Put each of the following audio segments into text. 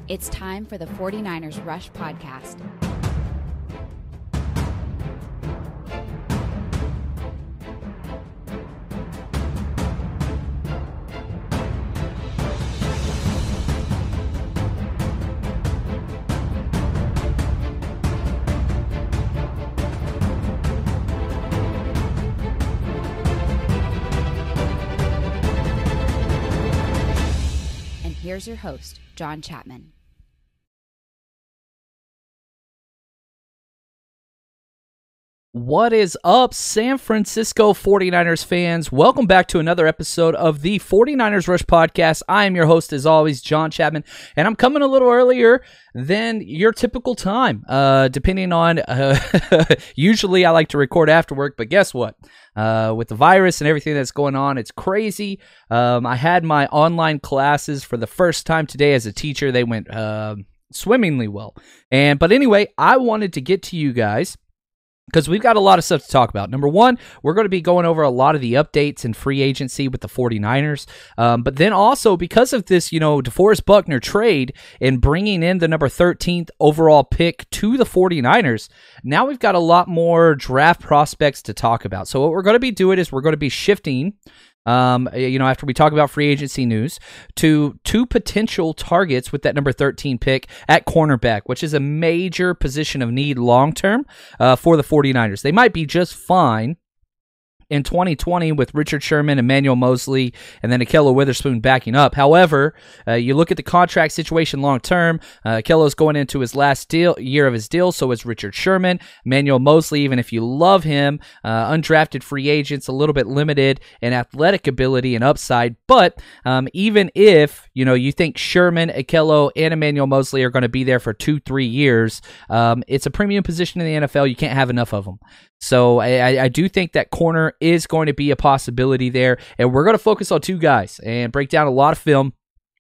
It's time for the 49ers Rush Podcast. And here's your host, John Chapman. What is up, San Francisco 49ers fans? Welcome back to another episode of the 49ers Rush Podcast. I am your host, as always, John Chapman, and I'm coming a little earlier than your typical time, depending on, usually I like to record after work, but guess what? With the virus and everything that's going on, it's crazy. I had my online classes for the first time today as a teacher. They went swimmingly well. But anyway, I wanted to get to you guys because we've got a lot of stuff to talk about. Number one, we're going to be going over a lot of the updates in free agency with the 49ers. But then also, because of this, DeForest Buckner trade and bringing in the number 13th overall pick to the 49ers, now we've got a lot more draft prospects to talk about. So what we're going to be doing is we're going to be shifting, after we talk about free agency news, to two potential targets with that number 13 pick at cornerback, which is a major position of need long-term for the 49ers. They might be just fine in 2020 with Richard Sherman, Emmanuel Moseley, and then Ahkello Witherspoon backing up. However, you look at the contract situation long-term, Ahkello's going into his last year of his deal, so is Richard Sherman. Emmanuel Moseley, even if you love him, undrafted free agents, a little bit limited in athletic ability and upside, but even if, you think Sherman, Ahkello, and Emmanuel Moseley are going to be there for 2-3 years, it's a premium position in the NFL. You can't have enough of them. So I do think that corner is going to be a possibility there, and we're going to focus on two guys and break down a lot of film.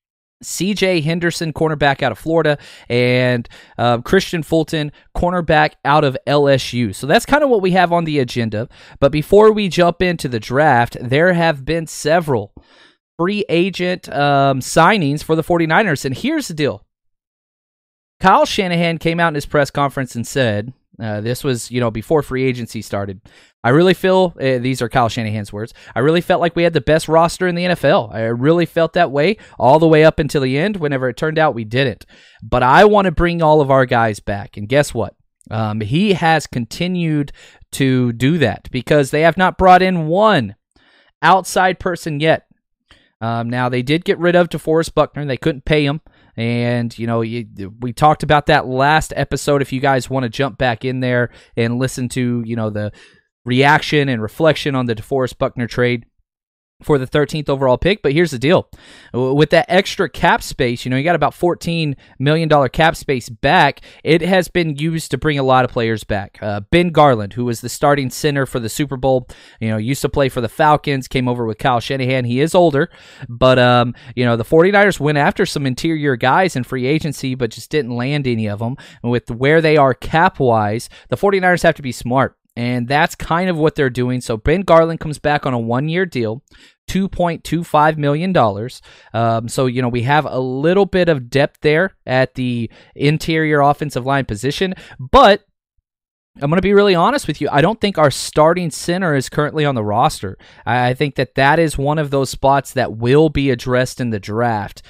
C.J. Henderson, cornerback out of Florida, and Christian Fulton, cornerback out of LSU. So that's kind of what we have on the agenda. But before we jump into the draft, there have been several free agent signings for the 49ers, and here's the deal. Kyle Shanahan came out in his press conference and said, this was, before free agency started, I really feel, these are Kyle Shanahan's words, I really felt like we had the best roster in the NFL. I really felt that way all the way up until the end. Whenever it turned out we didn't. But I want to bring all of our guys back. And guess what? He has continued to do that because they have not brought in one outside person yet. Now, they did get rid of DeForest Buckner. They couldn't pay him. And, we talked about that last episode. If you guys want to jump back in there and listen to, the reaction and reflection on the DeForest Buckner trade for the 13th overall pick. But here's the deal. With that extra cap space, you got about $14 million cap space back. It has been used to bring a lot of players back. Ben Garland, who was the starting center for the Super Bowl, used to play for the Falcons, came over with Kyle Shanahan. He is older, but, the 49ers went after some interior guys in free agency, but just didn't land any of them. And with where they are cap-wise, the 49ers have to be smart. And that's kind of what they're doing. So Ben Garland comes back on a one-year deal, $2.25 million. So, we have a little bit of depth there at the interior offensive line position. But I'm going to be really honest with you. I don't think our starting center is currently on the roster. I think that is one of those spots that will be addressed in the draft.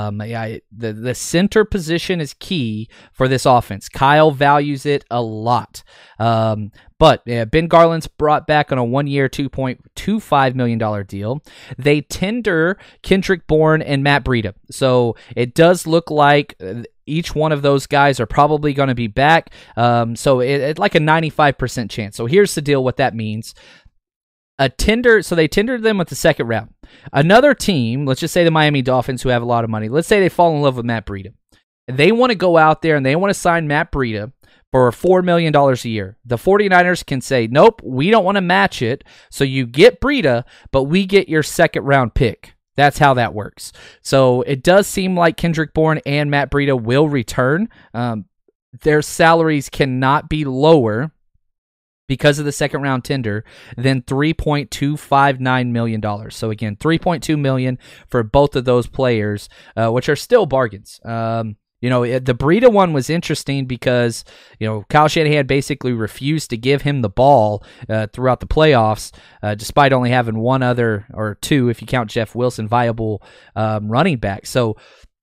The center position is key for this offense. Kyle values it a lot. But Ben Garland's brought back on a one-year, $2.25 million deal. They tender Kendrick Bourne and Matt Breida. So it does look like each one of those guys are probably going to be back. So it's like a 95% chance. So here's the deal, what that means. So they tendered them with the second round. Another team, let's just say the Miami Dolphins, who have a lot of money, let's say they fall in love with Matt Breida. They want to go out there and they want to sign Matt Breida for $4 million a year. The 49ers can say, nope, we don't want to match it, so you get Breida, but we get your second round pick. That's how that works. So it does seem like Kendrick Bourne and Matt Breida will return. Their salaries cannot be lower because of the second round tender than $3.259 million. So again, $3.2 million for both of those players, which are still bargains. The Breida one was interesting because, Kyle Shanahan basically refused to give him the ball throughout the playoffs, despite only having one other, or two, if you count Jeff Wilson, viable running back. So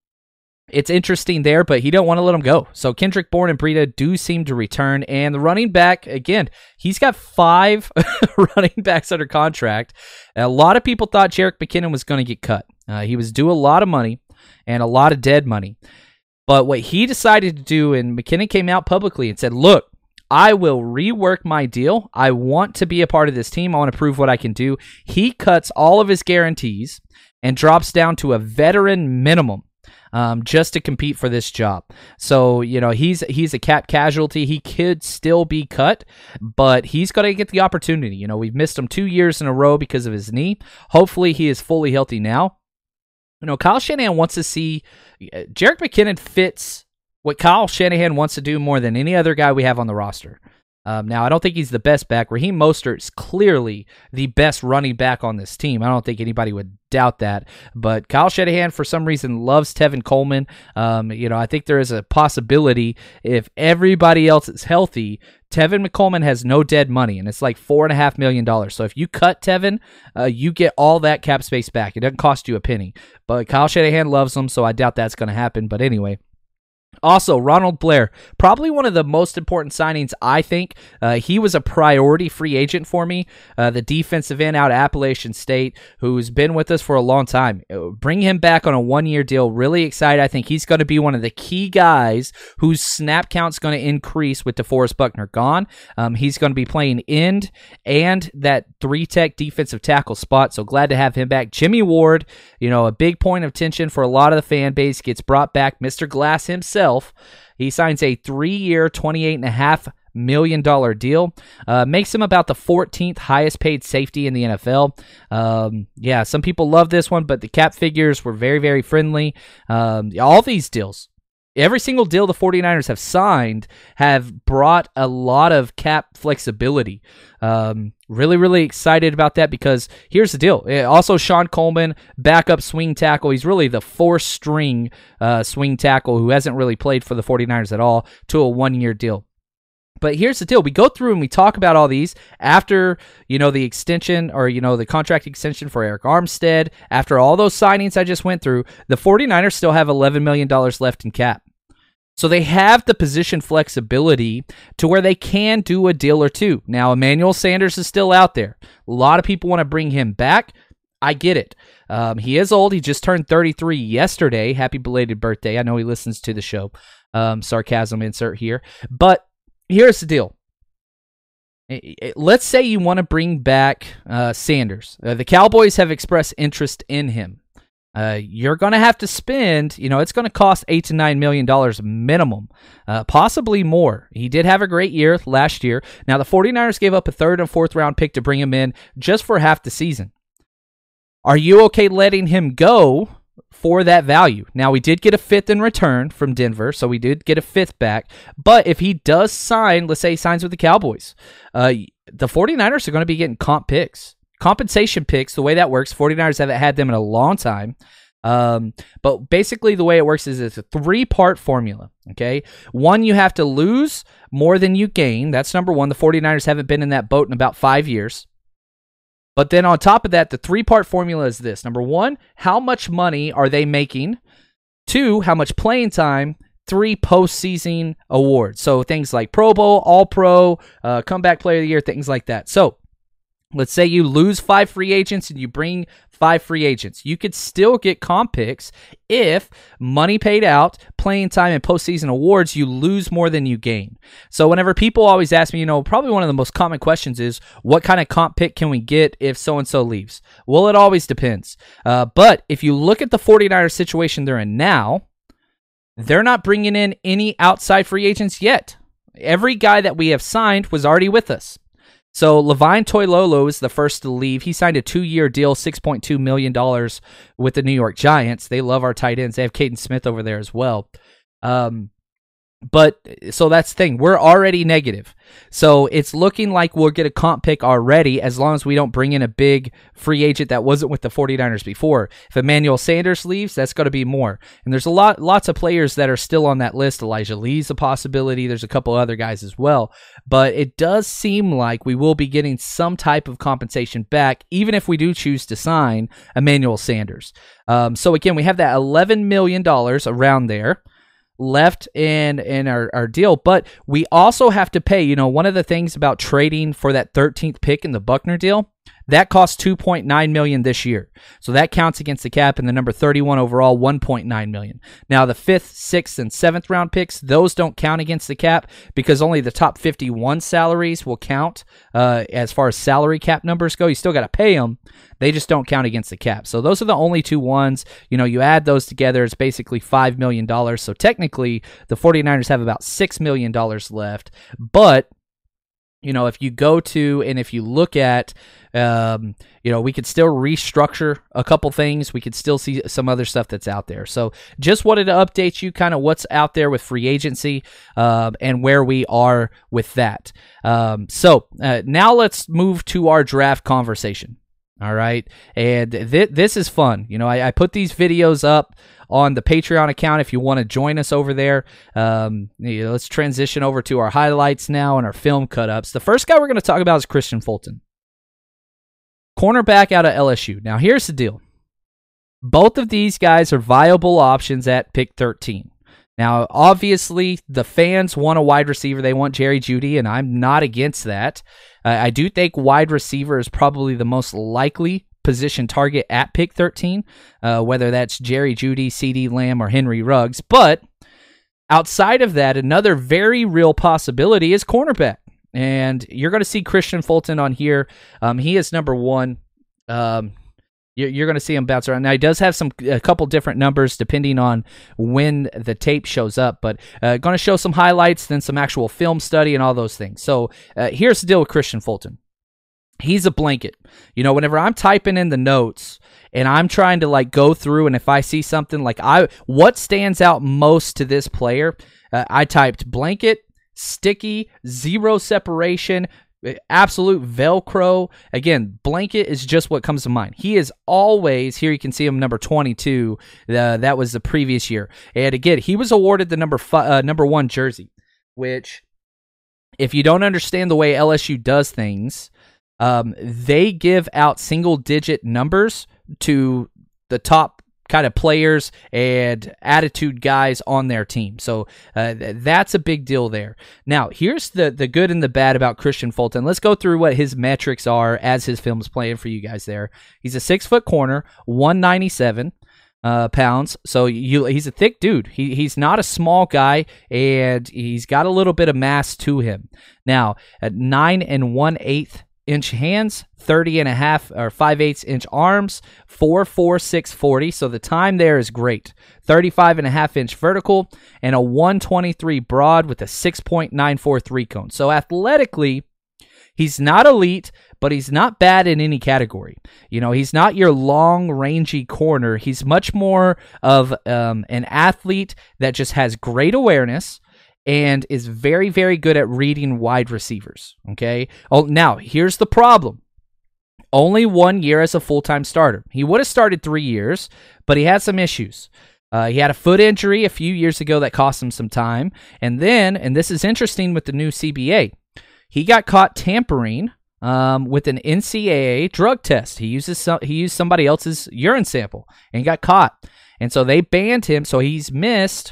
it's interesting there, but he don't want to let him go. So Kendrick Bourne and Breida do seem to return, and the running back, again, he's got 5 running backs under contract. A lot of people thought Jerick McKinnon was going to get cut. He was due a lot of money and a lot of dead money. But what he decided to do, and McKinnon came out publicly and said, look, I will rework my deal. I want to be a part of this team. I want to prove what I can do. He cuts all of his guarantees and drops down to a veteran minimum just to compete for this job. So, he's a cap casualty. He could still be cut, but he's got to get the opportunity. We've missed him 2 years in a row because of his knee. Hopefully he is fully healthy now. Kyle Shanahan wants to see Jerick McKinnon fits what Kyle Shanahan wants to do more than any other guy we have on the roster. Now, I don't think he's the best back. Raheem Mostert's clearly the best running back on this team. I don't think anybody would doubt that. But Kyle Shanahan, for some reason, loves Tevin Coleman. I think there is a possibility if everybody else is healthy, Tevin Coleman has no dead money, and it's like $4.5 million. So if you cut Tevin, you get all that cap space back. It doesn't cost you a penny. But Kyle Shanahan loves him, so I doubt that's going to happen. But anyway. Also, Ronald Blair, probably one of the most important signings, I think. He was a priority free agent for me, the defensive end out of Appalachian State, who's been with us for a long time. Bring him back on a 1-year deal. Really excited. I think he's going to be one of the key guys whose snap count's going to increase with DeForest Buckner gone. He's going to be playing end and that 3-tech defensive tackle spot, so glad to have him back. Jimmy Ward, a big point of tension for a lot of the fan base, gets brought back. Mr. Glass himself. He signs a 3-year, $28.5 million deal. Makes him about the 14th highest paid safety in the NFL. Some people love this one, but the cap figures were very, very friendly. All these deals, every single deal the 49ers have signed have brought a lot of cap flexibility. Really, really excited about that because here's the deal. Also, Sean Coleman, backup swing tackle. He's really the 4th-string swing tackle who hasn't really played for the 49ers at all, to a 1-year deal. But here's the deal. We go through and we talk about all these after, the extension or, the contract extension for Eric Armstead. After all those signings I just went through, the 49ers still have $11 million left in cap. So they have the position flexibility to where they can do a deal or two. Now, Emmanuel Sanders is still out there. A lot of people want to bring him back. I get it. He is old. He just turned 33 yesterday. Happy belated birthday. I know he listens to the show. Sarcasm insert here. But here's the deal. Let's say you want to bring back Sanders. The Cowboys have expressed interest in him. You're going to have to spend, it's going to cost $8 to $9 million minimum, possibly more. He did have a great year last year. Now, the 49ers gave up a 3rd and 4th round pick to bring him in just for half the season. Are you okay letting him go for that value? Now, we did get a 5th in return from Denver, so we did get a 5th back. But if he does sign, let's say he signs with the Cowboys, the 49ers are going to be getting compensation picks. The way that works, 49ers haven't had them in a long time. But basically the way it works is it's a 3-part formula, okay? 1, you have to lose more than you gain. That's number 1. The 49ers haven't been in that boat in about 5 years. But then on top of that, the 3-part formula is this. Number 1, how much money are they making? 2, how much playing time? 3, postseason awards. So things like Pro Bowl, All-Pro, Comeback Player of the Year, things like that. So let's say you lose 5 free agents and you bring 5 free agents. You could still get comp picks if money paid out, playing time, and postseason awards, you lose more than you gain. So whenever people always ask me, probably one of the most common questions is, what kind of comp pick can we get if so-and-so leaves? Well, it always depends. But if you look at the 49ers situation they're in now, they're not bringing in any outside free agents yet. Every guy that we have signed was already with us. So Levine Toilolo is the first to leave. He signed a 2-year deal, $6.2 million with the New York Giants. They love our tight ends. They have Caden Smith over there as well. But so that's the thing. We're already negative. So it's looking like we'll get a comp pick already as long as we don't bring in a big free agent that wasn't with the 49ers before. If Emmanuel Sanders leaves, that's going to be more. And there's lots of players that are still on that list. Elijah Lee's a possibility. There's a couple other guys as well. But it does seem like we will be getting some type of compensation back, even if we do choose to sign Emmanuel Sanders. So again, we have that $11 million around there left in our deal, but we also have to pay. One of the things about trading for that 13th pick in the Buckner deal, that costs $2.9 million this year. So that counts against the cap, and the number 31 overall, $1.9 million. Now the 5th, 6th, and 7th round picks, those don't count against the cap because only the top 51 salaries will count as far as salary cap numbers go. You still got to pay them. They just don't count against the cap. So those are the only two ones. You add those together, it's basically $5 million. So technically, the 49ers have about $6 million left. But if you go to and if you look at, we could still restructure a couple things. We could still see some other stuff that's out there. So just wanted to update you kind of what's out there with free agency and where we are with that. So now let's move to our draft conversation. All right. And this is fun. I put these videos up on the Patreon account if you want to join us over there. Let's transition over to our highlights now and our film cut-ups. The first guy we're going to talk about is Kristian Fulton, cornerback out of LSU. Now, here's the deal. Both of these guys are viable options at pick 13. Now, obviously, the fans want a wide receiver. They want Jerry Jeudy, and I'm not against that. I do think wide receiver is probably the most likely position target at pick 13, whether that's Jerry Jeudy, CeeDee Lamb, or Henry Ruggs. But outside of that, another very real possibility is cornerback. And you're going to see Kristian Fulton on here. He is number 1. You're going to see him bounce around. Now, he does have a couple different numbers depending on when the tape shows up, but going to show some highlights, then some actual film study and all those things. So here's the deal with Kristian Fulton. He's a blanket. Whenever I'm typing in the notes and I'm trying to go through, and if I see something what stands out most to this player, I typed blanket, sticky, zero separation, absolute Velcro. Again, blanket is just what comes to mind. He is always, here you can see him number 22. That was the previous year. And again, he was awarded the number 1 jersey, which, if you don't understand the way LSU does things, they give out single-digit numbers to the top kind of players and attitude guys on their team. So that's a big deal there. Now, here's the good and the bad about Kristian Fulton. Let's go through what his metrics are as his film's playing for you guys there. He's a 6-foot corner, 197 pounds. So he's a thick dude. He's not a small guy, and he's got a little bit of mass to him. Now, at 9 1/8 inch hands, 30 and a half or 5/8 inch arms, 4.46 40. So the time there is great. 35 and a half inch vertical and a 123 broad with a 6.943 cone. So athletically, he's not elite, but he's not bad in any category. He's not your long, rangy corner. He's much more of an athlete that just has great awareness and is very, very good at reading wide receivers, okay? Oh, now, here's the problem. Only 1 year as a full-time starter. He would have started 3 years, but he had some issues. He had a foot injury a few years ago that cost him some time. And then, and this is interesting with the new CBA, he got caught tampering with an NCAA drug test. He used somebody else's urine sample and got caught. And so they banned him, so he's missed,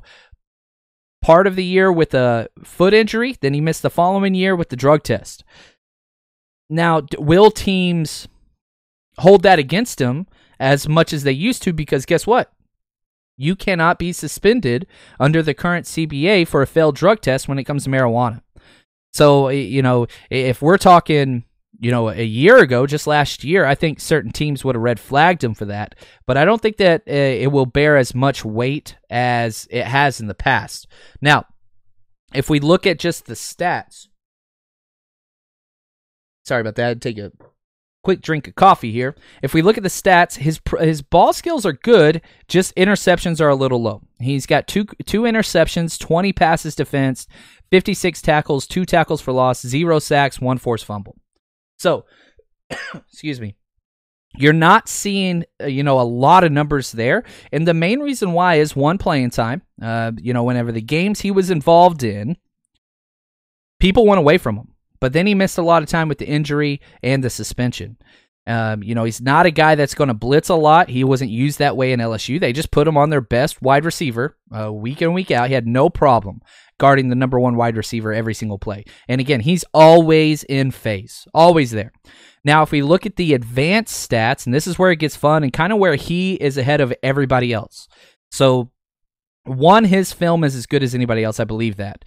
part of the year with a foot injury, then he missed the following year with the drug test. Now, will teams hold that against him as much as they used to? Because guess what? You cannot be suspended under the current CBA for a failed drug test when it comes to marijuana. So, if we're talking, a year ago, just last year, I think certain teams would have red flagged him for that. But I don't think that it will bear as much weight as it has in the past. Now, if we look at just the stats. Sorry about that. I had to take a quick drink of coffee here. If we look at the stats, his ball skills are good, just interceptions are a little low. He's got two interceptions, 20 passes defensed, 56 tackles, 2 tackles for loss, 0 sacks, 1 forced fumble. So, excuse me. You're not seeing, a lot of numbers there. And the main reason why is, one, playing time. Whenever the games he was involved in, people went away from him. But then he missed a lot of time with the injury and the suspension. He's not a guy that's going to blitz a lot. He wasn't used that way in LSU. They just put him on their best wide receiver week in, week out. He had no problem guarding the number 1 wide receiver every single play. And again, he's always in phase, always there. Now, if we look at the advanced stats, and this is where it gets fun and kind of where he is ahead of everybody else. So, one, his film is as good as anybody else. I believe that.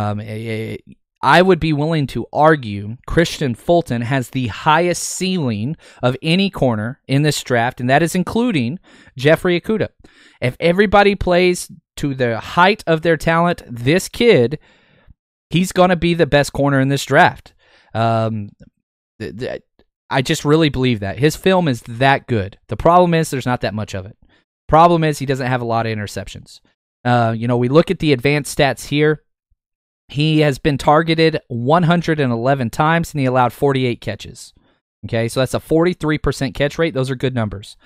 I would be willing to argue Kristian Fulton has the highest ceiling of any corner in this draft, and that is including Jeffrey Okudah. If everybody plays to the height of their talent, this kid, he's going to be the best corner in this draft. I just really believe that. His film is that good. The problem is there's not that much of it. Problem is he doesn't have a lot of interceptions. We look at the advanced stats here. He has been targeted 111 times, and he allowed 48 catches. Okay, so that's a 43% catch rate. Those are good numbers.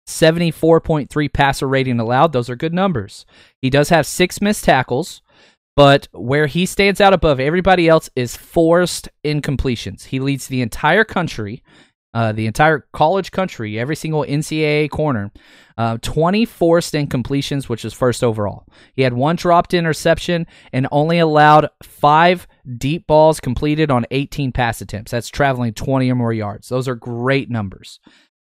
74.3 passer rating allowed. Those are good numbers. He does have 6 missed tackles, but where he stands out above everybody else is forced incompletions. He leads the entire country, the entire college country, every single NCAA corner, 20 forced incompletions, which is first overall. He had 1 dropped interception and only allowed 5 deep balls completed on 18 pass attempts. That's traveling 20 or more yards. Those are great numbers.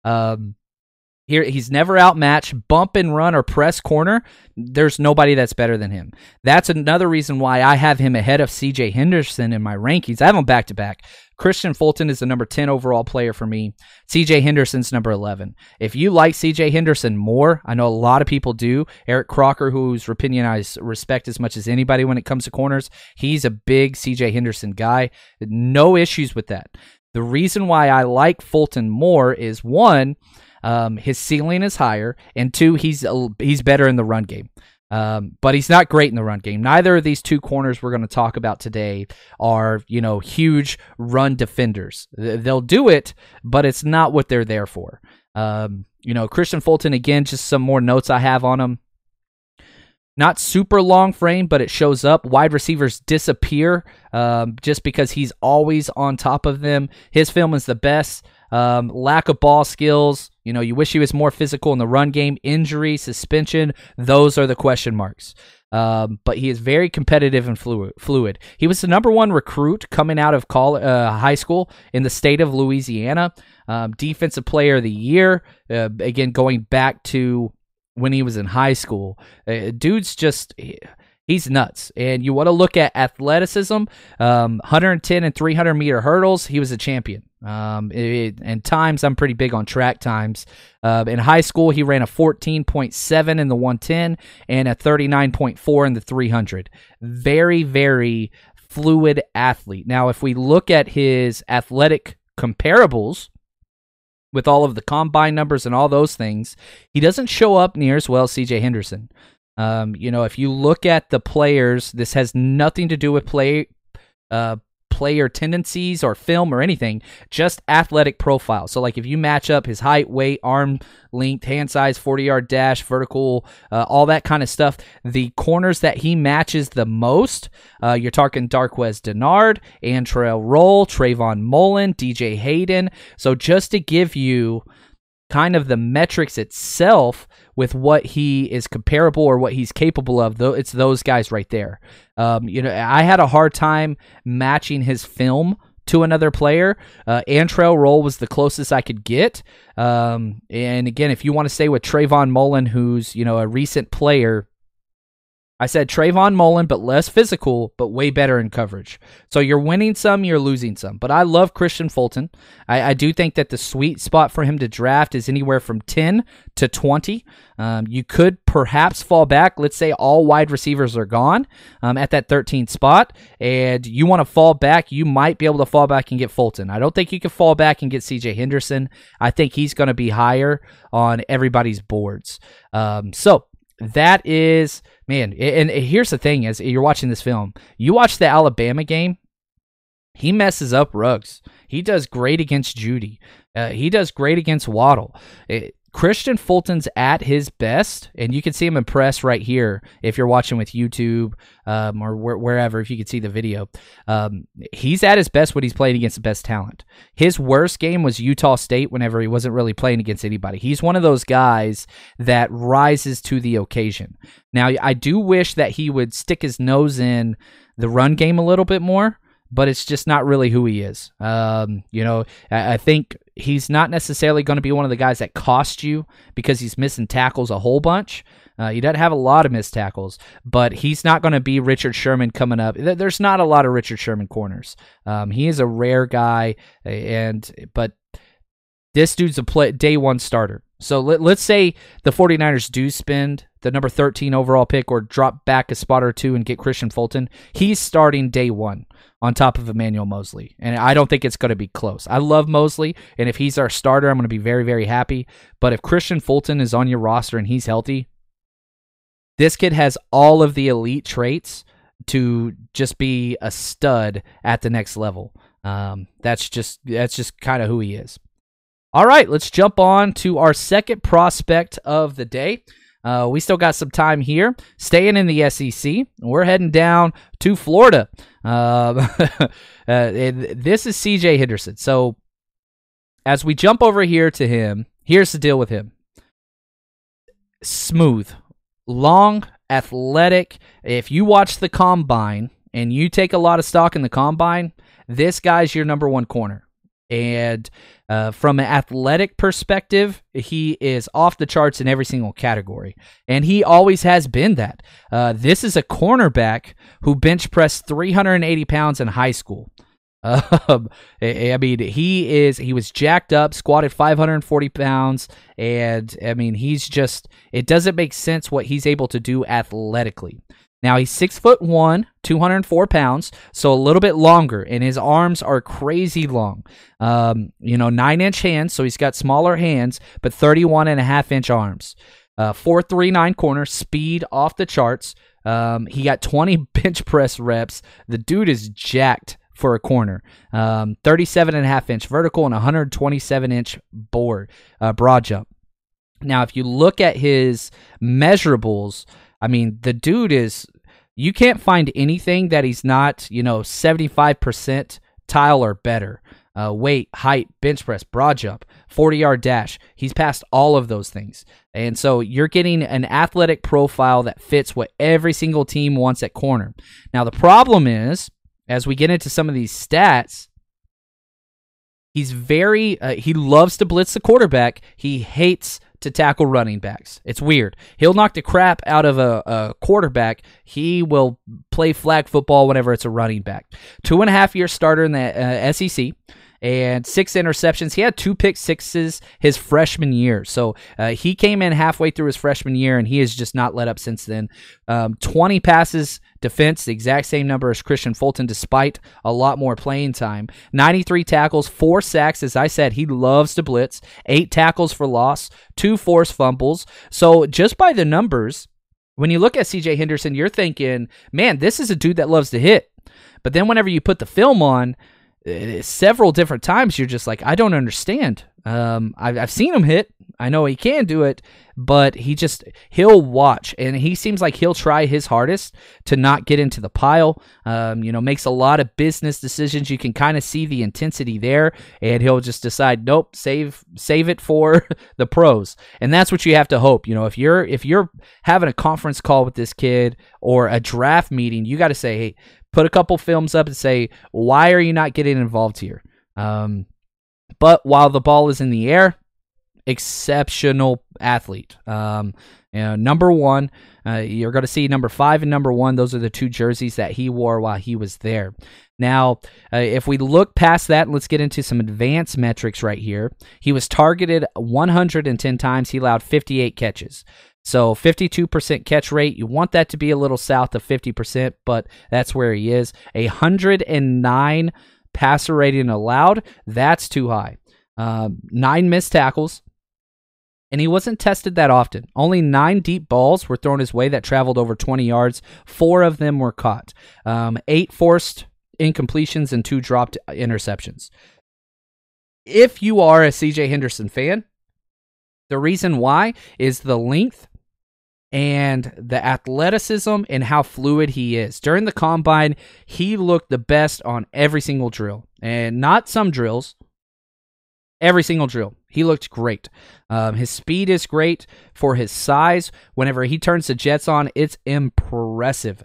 Here, he's never outmatched. Bump and run or press corner, there's nobody that's better than him. That's another reason why I have him ahead of C.J. Henderson in my rankings. I have him back-to-back. Kristian Fulton is the number 10 overall player for me. C.J. Henderson's number 11. If you like C.J. Henderson more, I know a lot of people do. Eric Crocker, whose opinion I respect as much as anybody when it comes to corners, he's a big C.J. Henderson guy. No issues with that. The reason why I like Fulton more is, 1, his ceiling is higher, and 2, he's better in the run game. But he's not great in the run game. Neither of these 2 corners we're going to talk about today are, huge run defenders. They'll do it, but it's not what they're there for. Kristian Fulton, again, just some more notes I have on him. Not super long frame, but it shows up. Wide receivers disappear just because he's always on top of them. His film is the best. Lack of ball skills. You wish he was more physical in the run game. Injury, suspension, those are the question marks. But he is very competitive and fluid. He was the number 1 recruit coming out of high school in the state of Louisiana. Defensive player of the year. Again, going back to when he was in high school. Dude's just... He's nuts. And you want to look at athleticism, 110 and 300 meter hurdles, he was a champion. And times, I'm pretty big on track times. In high school, he ran a 14.7 in the 110 and a 39.4 in the 300. Very, very fluid athlete. Now, if we look at his athletic comparables, with all of the combine numbers and all those things, he doesn't show up near as well as C.J. Henderson. If you look at the players, this has nothing to do with player tendencies or film or anything, just athletic profile. So like if you match up his height, weight, arm length, hand size, 40-yard dash, vertical, all that kind of stuff, the corners that he matches the most, you're talking Darqueze Dennard, Antrel Roll, Trayvon Mullen, DJ Hayden. So just to give you kind of the metrics itself with what he is comparable or what he's capable of, though, it's those guys right there. I had a hard time matching his film to another player. Antrel Roll was the closest I could get. And again, if you want to stay with Trayvon Mullen, who's, a recent player, I said Trayvon Mullen, but less physical, but way better in coverage. So you're winning some, you're losing some. But I love Christian Fulton. I do think that the sweet spot for him to draft is anywhere from 10 to 20. You could perhaps fall back. Let's say all wide receivers are gone at that 13th spot, and you want to fall back. You might be able to fall back and get Fulton. I don't think you can fall back and get C.J. Henderson. I think he's going to be higher on everybody's boards. So that is, man, and here's the thing, as you're watching this film, you watch the Alabama game, he messes up Ruggs. He does great against Judy. He does great against Waddle. Christian Fulton's at his best, and you can see him impress right here if you're watching with YouTube or wherever, if you can see the video. He's at his best when he's playing against the best talent. His worst game was Utah State whenever he wasn't really playing against anybody. He's one of those guys that rises to the occasion. Now, I do wish that he would stick his nose in the run game a little bit more, but it's just not really who he is. I think he's not necessarily going to be one of the guys that cost you because he's missing tackles a whole bunch. He doesn't have a lot of missed tackles, but he's not going to be Richard Sherman coming up. There's not a lot of Richard Sherman corners. He is a rare guy, but this dude's a day one starter. So let's say the 49ers do spend the number 13 overall pick or drop back a spot or two and get Christian Fulton. He's starting day one on top of Emmanuel Moseley, and I don't think it's going to be close. I love Moseley, and if he's our starter, I'm going to be very, very happy. But if Christian Fulton is on your roster and he's healthy, this kid has all of the elite traits to just be a stud at the next level. That's just kind of who he is. All right, let's jump on to our second prospect of the day. We still got some time here. Staying in the SEC, we're heading down to Florida. This is C.J. Henderson. So as we jump over here to him, here's the deal with him. Smooth, long, athletic. If you watch the combine and you take a lot of stock in the combine, this guy's your number one corner. And from an athletic perspective, he is off the charts in every single category. And he always has been that. This is a cornerback who bench pressed 380 pounds in high school. I mean, he was jacked up, squatted 540 pounds, and I mean, it doesn't make sense what he's able to do athletically. Now, he's 6'1", 204 pounds, so a little bit longer, and his arms are crazy long. 9-inch hands, so he's got smaller hands, but 31.5-inch arms. 4.39 corner, speed off the charts. He got 20 bench press reps. The dude is jacked for a corner. 37.5-inch vertical and 127-inch broad jump. Now, if you look at his measurables, I mean, the dude you can't find anything that he's not, 75% tile or better. Weight, height, bench press, broad jump, 40-yard dash. He's passed all of those things. And so you're getting an athletic profile that fits what every single team wants at corner. Now, the problem is, as we get into some of these stats, he's he loves to blitz the quarterback. He hates to tackle running backs. It's weird. He'll knock the crap out of a quarterback. He will play flag football whenever it's a running back. 2.5-year starter in the SEC and 6 interceptions. He had 2 pick sixes his freshman year. So he came in halfway through his freshman year, and he has just not let up since then. 20 passes defense, the exact same number as Christian Fulton, despite a lot more playing time. 93 tackles, 4 sacks. As I said, he loves to blitz. 8 tackles for loss, 2 forced fumbles. So just by the numbers, when you look at C.J. Henderson, you're thinking, man, this is a dude that loves to hit. But then whenever you put the film on, several different times, you're just like, I don't understand. I've seen him hit. I know he can do it, but he'll watch, and he seems like he'll try his hardest to not get into the pile. Makes a lot of business decisions. You can kind of see the intensity there, and he'll just decide, nope, save it for the pros. And that's what you have to hope. If you're having a conference call with this kid or a draft meeting, you got to say, hey, put a couple films up and say, why are you not getting involved here? But while the ball is in the air, exceptional athlete. Number 1, you're going to see number 5 and number 1. Those are the 2 jerseys that he wore while he was there. Now, if we look past that, let's get into some advanced metrics right here. He was targeted 110 times. He allowed 58 catches. So 52% catch rate. You want that to be a little south of 50%, but that's where he is. 109 passer rating allowed. That's too high. 9 missed tackles. And he wasn't tested that often. Only 9 deep balls were thrown his way that traveled over 20 yards. 4 of them were caught. 8 forced incompletions and 2 dropped interceptions. If you are a CJ Henderson fan, the reason why is the length and the athleticism and how fluid he is. During the combine, he looked the best on every single drill. And not some drills. Every single drill. He looked great. His speed is great for his size. Whenever he turns the jets on, it's impressive.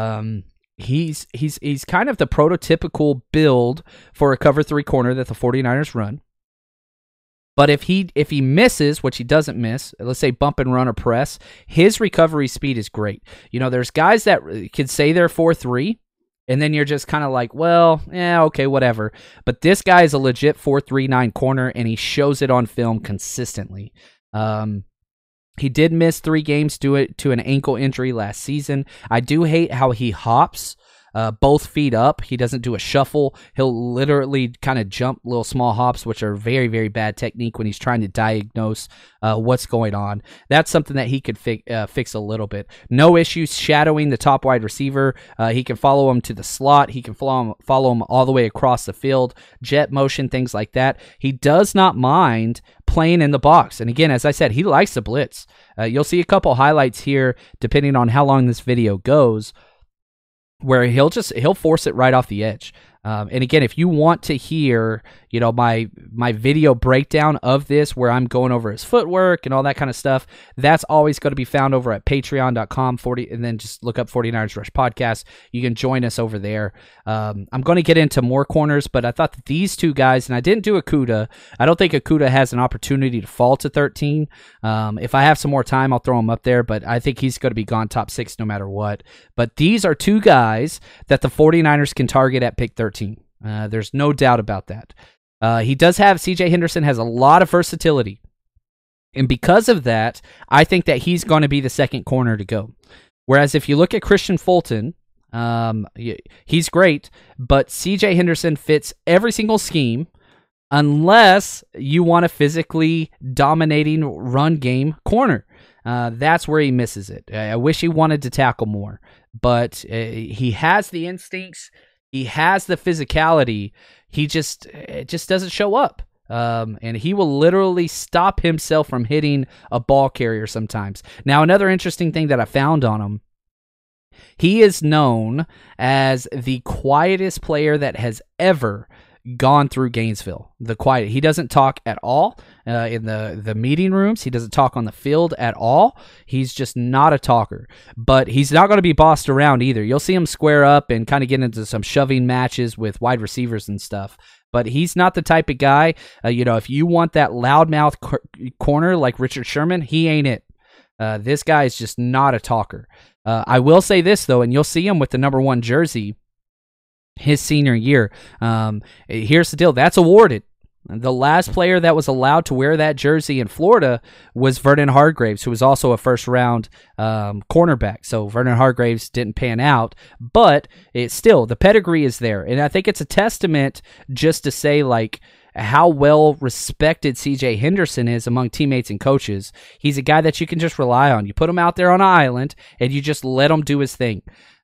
He's kind of the prototypical build for a cover 3 corner that the 49ers run. But if he misses, which he doesn't miss, let's say bump and run or press, his recovery speed is great. There's guys that can say they're 4.3, and then you're just kind of like, well, yeah, okay, whatever. But this guy is a legit 4.39 corner, and he shows it on film consistently. He did miss 3 games due to an ankle injury last season. I do hate how he hops both feet up. He doesn't do a shuffle. He'll literally kind of jump little small hops, which are very, very bad technique when he's trying to diagnose what's going on. That's something that he could fix a little bit. No issues shadowing the top wide receiver. He can follow him to the slot. He can follow him all the way across the field. Jet motion, things like that. He does not mind playing in the box. And again, as I said, he likes to blitz. You'll see a couple highlights here, depending on how long this video goes, where he'll force it right off the edge. And again, if you want to hear, my video breakdown of this, where I'm going over his footwork and all that kind of stuff, that's always going to be found over at patreon.com, and then just look up 49ers Rush Podcast. You can join us over there. I'm going to get into more corners, but I thought that these 2 guys, and I didn't do Okudah. I don't think Okudah has an opportunity to fall to 13. If I have some more time, I'll throw him up there, but I think he's going to be gone top 6 no matter what. But these are 2 guys that the 49ers can target at pick 13. There's no doubt about that. CJ Henderson has a lot of versatility. And because of that, I think that he's going to be the second corner to go. Whereas if you look at Christian Fulton, he's great, but CJ Henderson fits every single scheme unless you want a physically dominating run game corner. That's where he misses it. I wish he wanted to tackle more, but he has the instincts. He has the physicality. It just doesn't show up. And he will literally stop himself from hitting a ball carrier sometimes. Now, another interesting thing that I found on him, he is known as the quietest player that has ever gone through Gainesville. He doesn't talk at all in the meeting rooms. He doesn't talk on the field at all. He's just not a talker. But he's not going to be bossed around either. You'll see him square up and kind of get into some shoving matches with wide receivers and stuff. But he's not the type of guy, if you want that loudmouth corner like Richard Sherman, he ain't it. This guy is just not a talker. I will say this, though, and you'll see him with the number 1 jersey his senior year. Here's the deal. That's awarded. The last player that was allowed to wear that jersey in Florida was Vernon Hargreaves, who was also a first-round cornerback. So Vernon Hargreaves didn't pan out, but the pedigree is there. And I think it's a testament just to say, how well respected CJ Henderson is among teammates and coaches. He's a guy that you can just rely on. You put him out there on an island, and you just let him do his thing.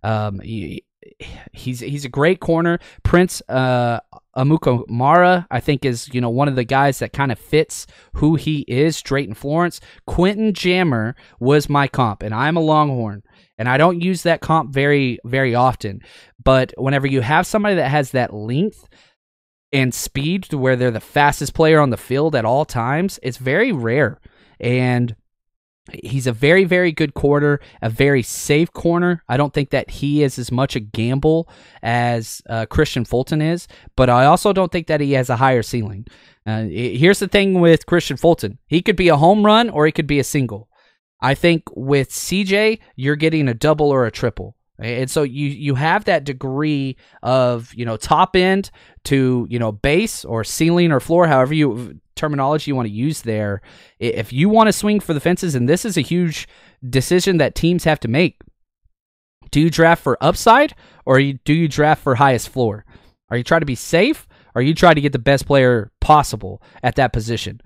He's a great corner. Prince Amukamara, I think, is one of the guys that kind of fits who he is. Drayton Florence, Quentin Jammer was my comp, and I'm a Longhorn, and I don't use that comp very, very often. But whenever you have somebody that has that length and speed to where they're the fastest player on the field at all times, it's very rare. And He's a very, very good corner, a very safe corner. I don't think that he is as much a gamble as Christian Fulton is, but I also don't think that he has a higher ceiling. Here's the thing with Christian Fulton. He could be a home run or he could be a single. I think with CJ, you're getting a double or a triple. And so you have that degree of, top end to, base or ceiling or floor, however terminology you want to use there. If you want to swing for the fences, and this is a huge decision that teams have to make, do you draft for upside or do you draft for highest floor? Are you trying to be safe or are you trying to get the best player possible at that position?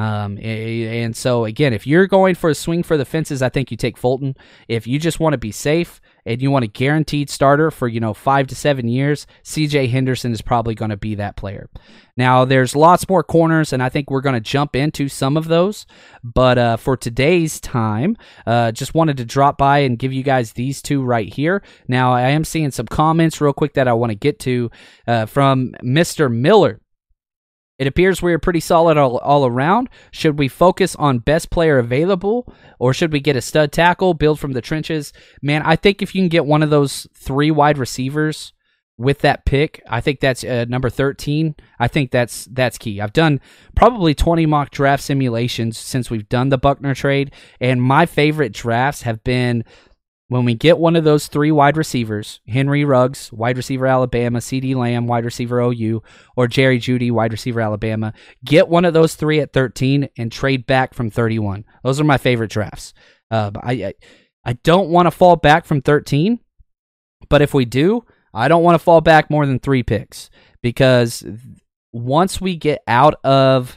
And so again, if you're going for a swing for the fences, I think you take Fulton. If you just want to be safe and you want a guaranteed starter for 5 to 7 years, CJ Henderson is probably going to be that player. Now there's lots more corners, and I think we're going to jump into some of those, but for today's time, just wanted to drop by and give you guys these two right here. Now I am seeing some comments real quick that I want to get to from Mr. Miller. It appears we are pretty solid all around. Should we focus on best player available, or should we get a stud tackle, build from the trenches? Man, I think if you can get one of those 3 wide receivers with that pick, I think that's number 13. I think that's key. I've done probably 20 mock draft simulations since we've done the Buckner trade, and my favorite drafts have been when we get one of those 3 wide receivers, Henry Ruggs, wide receiver Alabama, CeeDee Lamb, wide receiver OU, or Jerry Jeudy, wide receiver Alabama, get one of those 3 at 13 and trade back from 31. Those are my favorite drafts. I don't want to fall back from 13, but if we do, I don't want to fall back more than 3 picks, because once we get out of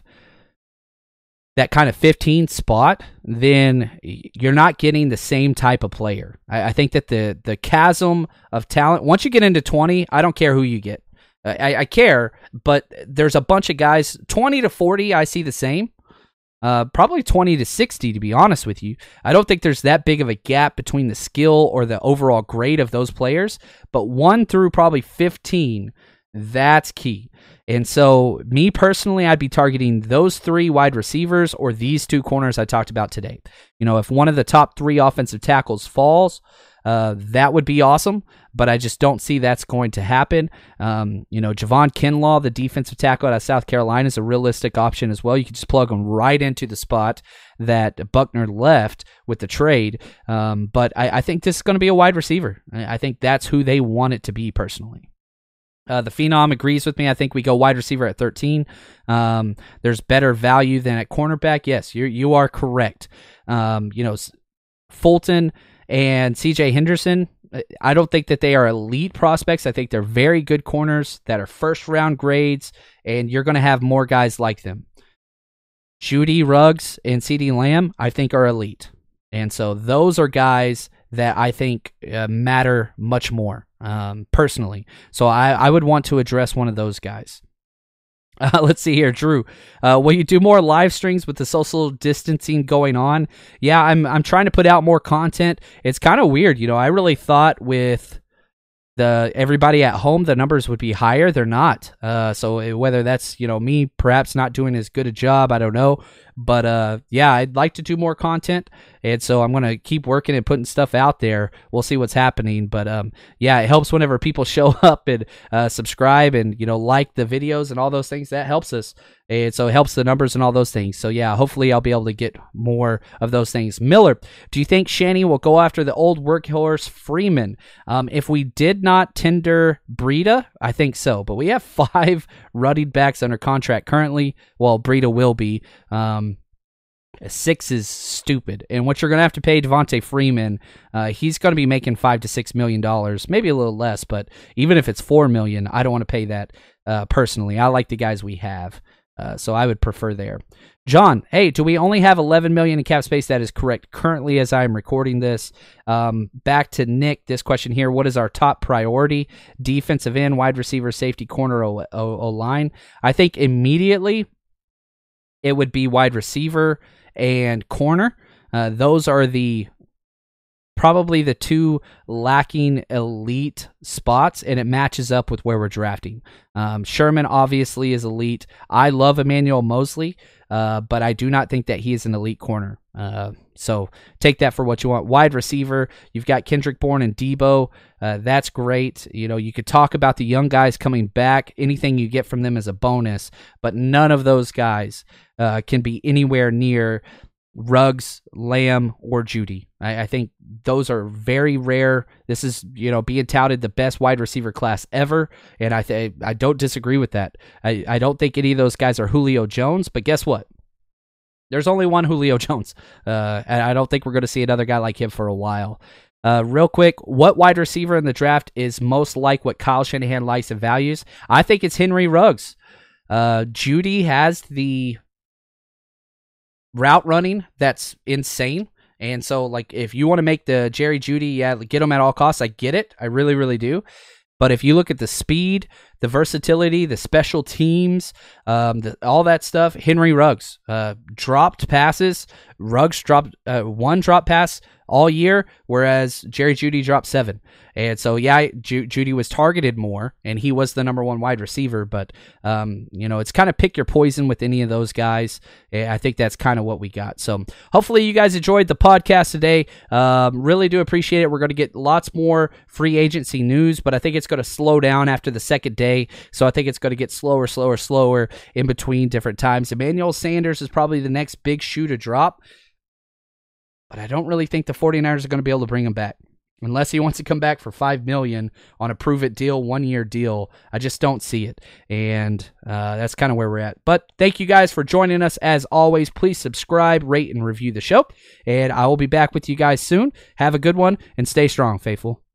that kind of 15 spot, then you're not getting the same type of player. I think that the chasm of talent, once you get into 20, I don't care who you get. I care, but there's a bunch of guys, 20 to 40, I see the same. Probably 20 to 60, to be honest with you. I don't think there's that big of a gap between the skill or the overall grade of those players, but 1 through probably 15, that's key. And so, me personally, I'd be targeting those 3 wide receivers or these 2 corners I talked about today. If one of the top 3 offensive tackles falls, that would be awesome, but I just don't see that's going to happen. Javon Kinlaw, the defensive tackle out of South Carolina, is a realistic option as well. You can just plug him right into the spot that Buckner left with the trade. But I think this is going to be a wide receiver. I think that's who they want it to be personally. The Phenom agrees with me. I think we go wide receiver at 13. There's better value than at cornerback. Yes, you are correct. Fulton and CJ Henderson, I don't think that they are elite prospects. I think they're very good corners that are first-round grades, and you're going to have more guys like them. Jeudy, Ruggs, and CeeDee Lamb, I think, are elite. And so those are guys that I think matter much more personally. So I would want to address one of those guys. Let's see here, Drew. Will you do more live streams with the social distancing going on? Yeah, I'm trying to put out more content. It's kind of weird, I really thought with everybody at home the numbers would be higher. They're not. So whether that's me perhaps not doing as good a job, I don't know. But yeah, I'd like to do more content, and so I'm gonna keep working and putting stuff out there. We'll see what's happening, but yeah, it helps whenever people show up and subscribe and like the videos and all those things. That helps us, and so it helps the numbers and all those things. So yeah, hopefully I'll be able to get more of those things. Miller, do you think Shanny will go after the old workhorse Freeman? If we did not tender Breida, I think so, but we have 5 running backs under contract currently. Well, Breida will be. 6 is stupid, and what you're going to have to pay Devonta Freeman, he's going to be making $5 to $6 million, maybe a little less, but even if it's $4 million, I don't want to pay that personally. I like the guys we have, so I would prefer there. John, hey, do we only have $11 million in cap space? That is correct currently as I'm recording this. Back to Nick, this question here: what is our top priority? Defensive end, wide receiver, safety, corner, O-line. I think immediately it would be wide receiver and corner. Those are the probably the two lacking elite spots, and it matches up with where we're drafting. Sherman obviously is elite. I love Emmanuel Mosley, but I do not think that he is an elite corner. So take that for what you want. Wide receiver, you've got Kendrick Bourne and Debo. That's great. You could talk about the young guys coming back. Anything you get from them is a bonus, but none of those guys can be anywhere near Ruggs, Lamb, or Judy. I think those are very rare. This is, being touted the best wide receiver class ever, and I don't disagree with that. I don't think any of those guys are Julio Jones, but guess what? There's only one Julio Jones, and I don't think we're going to see another guy like him for a while. Real quick, what wide receiver in the draft is most like what Kyle Shanahan likes and values? I think it's Henry Ruggs. Judy has the route running that's insane. And so, if you want to make the Jerry Judy, get him at all costs, I get it. I really, really do. But if you look at the speed, the versatility, the special teams, all that stuff, Henry Ruggs dropped passes. Ruggs dropped one drop pass all year, whereas Jerry Judy dropped 7. And so, Judy was targeted more, and he was the number 1 wide receiver. But, it's kind of pick your poison with any of those guys. I think that's kind of what we got. So hopefully you guys enjoyed the podcast today. Really do appreciate it. We're going to get lots more free agency news, but I think it's going to slow down after the second day. So I think it's going to get slower in between different times. Emmanuel Sanders is probably the next big shoe to drop. But I don't really think the 49ers are going to be able to bring him back. Unless he wants to come back for $5 million on a prove-it deal, 1-year deal. I just don't see it. And that's kind of where we're at. But thank you guys for joining us. As always, please subscribe, rate, and review the show. And I will be back with you guys soon. Have a good one, and stay strong, faithful.